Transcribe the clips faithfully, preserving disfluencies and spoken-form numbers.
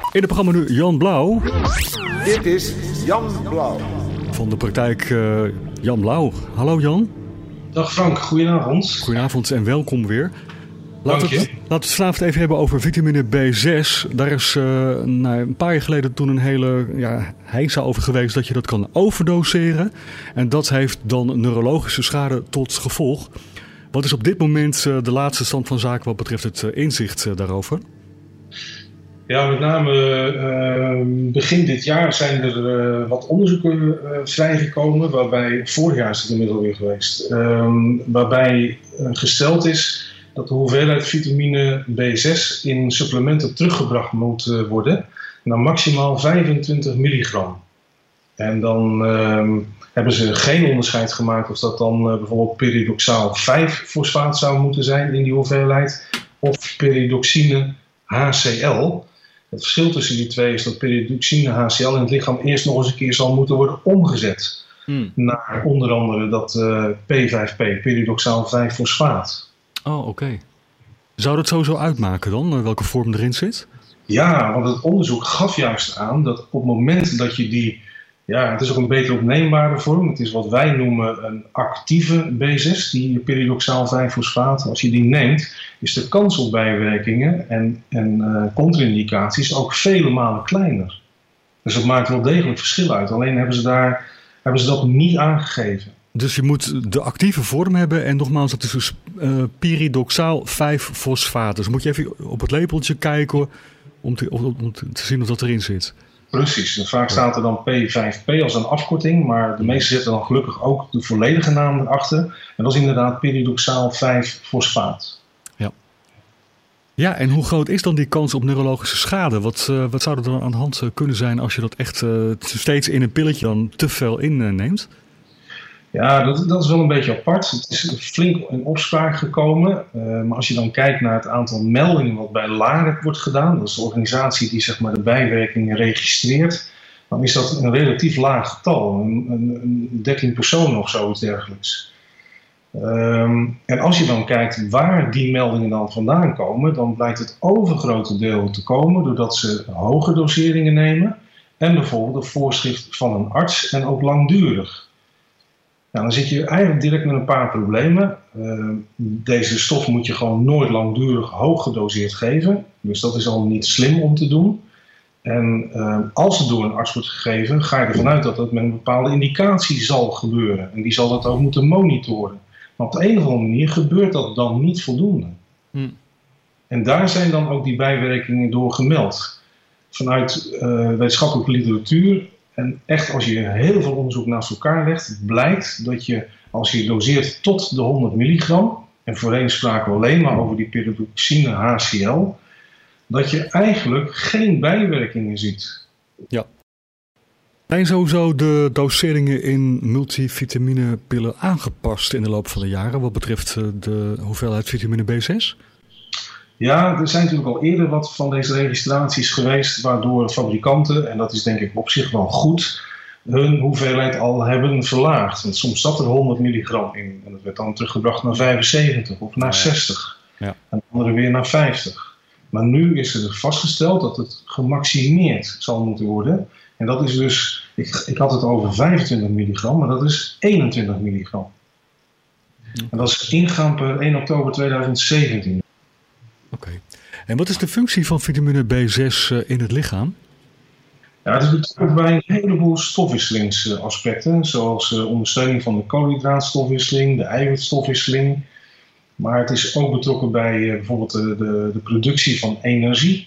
In het programma nu Jan Blauw. Dit is Jan Blauw. Van de praktijk uh, Jan Blauw. Hallo Jan. Dag Frank, goedenavond. Goedenavond en welkom weer. Laten Dank je. we het, laten we het vanavond even hebben over vitamine B zes. Daar is uh, nou, een paar jaar geleden toen een hele ja, heisa over geweest dat je dat kan overdoseren. En dat heeft dan neurologische schade tot gevolg. Wat is op dit moment uh, de laatste stand van zaken wat betreft het uh, inzicht uh, daarover? Ja, met name uh, begin dit jaar zijn er uh, wat onderzoeken uh, vrijgekomen, waarbij, vorig jaar is het inmiddels weer geweest, uh, waarbij uh, gesteld is dat de hoeveelheid vitamine B zes in supplementen teruggebracht moet uh, worden naar maximaal vijfentwintig milligram. En dan uh, hebben ze geen onderscheid gemaakt of dat dan uh, bijvoorbeeld pyridoxaal vijf fosfaat zou moeten zijn in die hoeveelheid, of pyridoxine H C L. Het verschil tussen die twee is dat pyridoxine H C L in het lichaam eerst nog eens een keer zal moeten worden omgezet hmm. naar onder andere dat uh, P vijf P, pyridoxaal vijf fosfaat. Oh, oké. Okay. Zou dat sowieso uitmaken dan, welke vorm erin zit? Ja, want het onderzoek gaf juist aan dat op het moment dat je die, ja, het is ook een beter opneembare vorm, het is wat wij noemen een actieve B zes, die pyridoxaal vijf fosfaat, als je die neemt, is de kans op bijwerkingen en, en uh, contra-indicaties ook vele malen kleiner. Dus dat maakt wel degelijk verschil uit. Alleen hebben ze, daar, hebben ze dat niet aangegeven. Dus je moet de actieve vorm hebben en nogmaals, dat is dus uh, pyridoxaal vijf fosfaat. Dus moet je even op het labeltje kijken om te, om, om te zien of dat erin zit. Precies, en vaak staat er dan P vijf P als een afkorting, maar de meeste zetten dan gelukkig ook de volledige naam erachter. En dat is inderdaad pyridoxaal vijf fosfaat. Ja. Ja, en hoe groot is dan die kans op neurologische schade? Wat, uh, wat zou er dan aan de hand kunnen zijn als je dat echt uh, steeds in een pilletje dan te veel inneemt? Uh, Ja, dat, dat is wel een beetje apart. Het is flink in opspraak gekomen. Uh, maar als je dan kijkt naar het aantal meldingen wat bij LAREC wordt gedaan, dat is de organisatie die zeg maar, de bijwerkingen registreert, dan is dat een relatief laag getal. Een, een, een dertien personen of zoiets dergelijks. Um, en als je dan kijkt waar die meldingen dan vandaan komen, dan blijkt het overgrote deel te komen doordat ze hoge doseringen nemen en bijvoorbeeld een voorschrift van een arts en ook langdurig. Nou, dan zit je eigenlijk direct met een paar problemen. Uh, deze stof moet je gewoon nooit langdurig hoog gedoseerd geven. Dus dat is al niet slim om te doen. En uh, als het door een arts wordt gegeven, ga je ervan uit dat dat met een bepaalde indicatie zal gebeuren. En die zal dat ook moeten monitoren. Maar op de een of andere manier gebeurt dat dan niet voldoende. Hmm. En daar zijn dan ook die bijwerkingen door gemeld. Vanuit uh, wetenschappelijke literatuur. En echt, als je heel veel onderzoek naast elkaar legt, blijkt dat je, als je doseert tot de honderd milligram, en voorheen spraken we alleen maar over die pyridoxine H C L, dat je eigenlijk geen bijwerkingen ziet. Ja. Zijn sowieso de doseringen in multivitaminepillen aangepast in de loop van de jaren, wat betreft de hoeveelheid vitamine B zes? Ja, er zijn natuurlijk al eerder wat van deze registraties geweest, waardoor fabrikanten, en dat is denk ik op zich wel goed, hun hoeveelheid al hebben verlaagd. Want soms zat er honderd milligram in en dat werd dan teruggebracht naar vijfenzeventig of naar zestig. Ja. En andere weer naar vijftig. Maar nu is er vastgesteld dat het gemaximeerd zal moeten worden. En dat is dus, ik, ik had het over vijfentwintig milligram, maar dat is eenentwintig milligram. En dat is ingaan per één oktober tweeduizend zeventien. Oké. Okay. En wat is de functie van vitamine B zes uh, in het lichaam? Ja, het is betrokken bij een heleboel stofwisselingsaspecten, zoals uh, ondersteuning van de koolhydraatstofwisseling, de eiwitstofwisseling. Maar het is ook betrokken bij uh, bijvoorbeeld de, de, de productie van energie.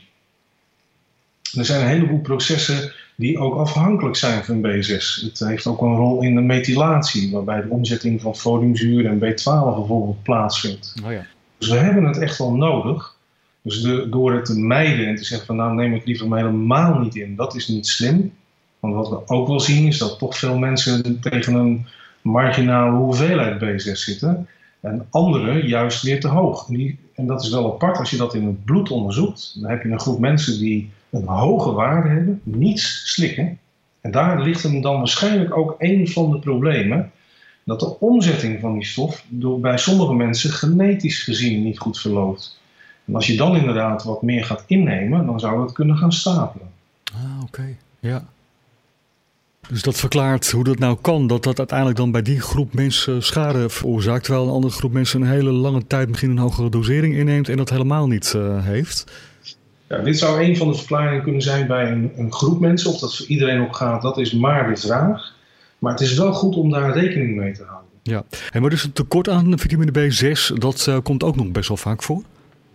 Er zijn een heleboel processen die ook afhankelijk zijn van B zes. Het heeft ook een rol in de methylatie, waarbij de omzetting van foliumzuur en B twaalf bijvoorbeeld plaatsvindt. Oh ja. Dus we hebben het echt wel nodig. Dus de, door het te mijden en te zeggen van nou neem het liever maar helemaal niet in, dat is niet slim. Want wat we ook wel zien is dat toch veel mensen tegen een marginale hoeveelheid B zes zitten. En anderen juist weer te hoog. En, die, en dat is wel apart als je dat in het bloed onderzoekt. Dan heb je een groep mensen die een hoge waarde hebben, niets slikken. En daar ligt hem dan waarschijnlijk ook een van de problemen. Dat de omzetting van die stof door, bij sommige mensen genetisch gezien niet goed verloopt. En als je dan inderdaad wat meer gaat innemen, dan zou dat kunnen gaan stapelen. okay, ja. Dus dat verklaart hoe dat nou kan, dat dat uiteindelijk dan bij die groep mensen schade veroorzaakt, terwijl een andere groep mensen een hele lange tijd misschien een hogere dosering inneemt en dat helemaal niet uh, heeft. Ja, dit zou een van de verklaringen kunnen zijn bij een, een groep mensen. Of dat voor iedereen ook gaat, dat is maar de vraag. Maar het is wel goed om daar rekening mee te houden. Ja, en maar dus het tekort aan vitamine B zes, dat uh, komt ook nog best wel vaak voor?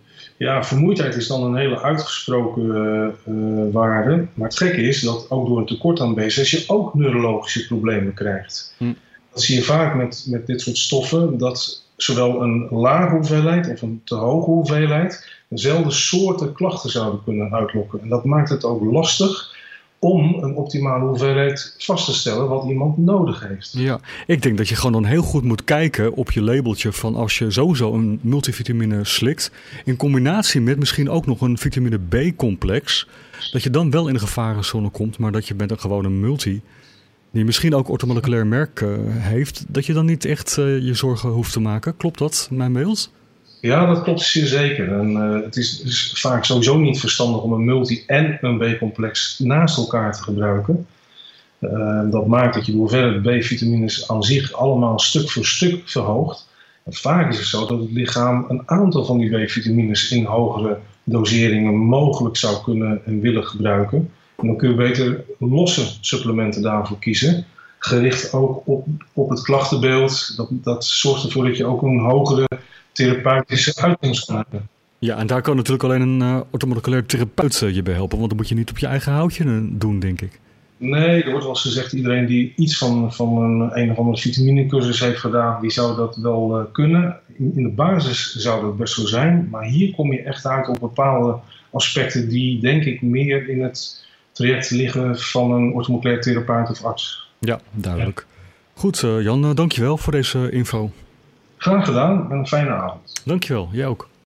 Ja, vermoeidheid is dan een hele uitgesproken uh, uh, waarde. Maar het gekke is dat ook door een tekort aan B zes je ook neurologische problemen krijgt. Hm. Dat zie je vaak met, met dit soort stoffen, dat zowel een lage hoeveelheid of een te hoge hoeveelheid dezelfde soorten klachten zouden kunnen uitlokken. En dat maakt het ook lastig om een optimale hoeveelheid vast te stellen wat iemand nodig heeft. Ja, ik denk dat je gewoon dan heel goed moet kijken op je labeltje van als je sowieso een multivitamine slikt, in combinatie met misschien ook nog een vitamine B-complex, dat je dan wel in de gevarenzone komt, maar dat je met een gewone multi, die misschien ook orthomoleculair merk uh, heeft, dat je dan niet echt uh, je zorgen hoeft te maken. Klopt dat, mijn beeld? Ja, dat klopt zeer zeker. En, uh, het is dus vaak sowieso niet verstandig om een multi en een B-complex naast elkaar te gebruiken. Uh, dat maakt dat je de hoeveelheid B-vitamines aan zich allemaal stuk voor stuk verhoogt. En vaak is het zo dat het lichaam een aantal van die B-vitamines in hogere doseringen mogelijk zou kunnen en willen gebruiken. En dan kun je beter losse supplementen daarvoor kiezen. Gericht ook op, op het klachtenbeeld. Dat, dat zorgt ervoor dat je ook een hogere therapeutische uitkomst kan hebben. Ja, en daar kan natuurlijk alleen een uh, orthomoleculair therapeut uh, je bij helpen. Want dan moet je niet op je eigen houtje uh, doen, denk ik. Nee, er wordt wel eens gezegd, iedereen die iets van, van een, een of andere vitaminecursus heeft gedaan, die zou dat wel uh, kunnen. In, in de basis zou dat best zo zijn. Maar hier kom je echt uit op bepaalde aspecten die, denk ik, meer in het traject liggen van een orthomoleculair therapeut of arts. Ja, duidelijk. Ja. Goed, uh, Jan, uh, dankjewel voor deze info. Graag gedaan en een fijne avond. Dankjewel, jij ook.